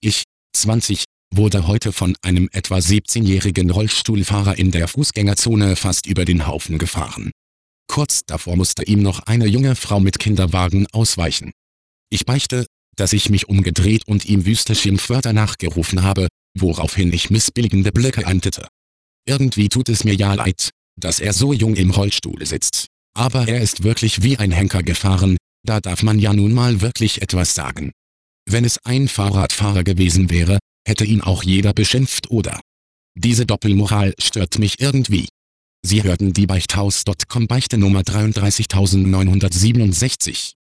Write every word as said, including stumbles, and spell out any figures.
Ich, zwanzig, wurde heute von einem etwa siebzehnjährigen Rollstuhlfahrer in der Fußgängerzone fast über den Haufen gefahren. Kurz davor musste ihm noch eine junge Frau mit Kinderwagen ausweichen. Ich beichte, dass ich mich umgedreht und ihm wüste Schimpfwörter nachgerufen habe, woraufhin ich missbilligende Blicke erntete. Irgendwie tut es mir ja leid, dass er so jung im Rollstuhl sitzt. Aber er ist wirklich wie ein Henker gefahren, da darf man ja nun mal wirklich etwas sagen. Wenn es ein Fahrradfahrer gewesen wäre, hätte ihn auch jeder beschimpft oder? Diese Doppelmoral stört mich irgendwie. Sie hörten die Beichthaus Punkt com Beichte Nummer dreiunddreißigtausendneunhundertsiebenundsechzig.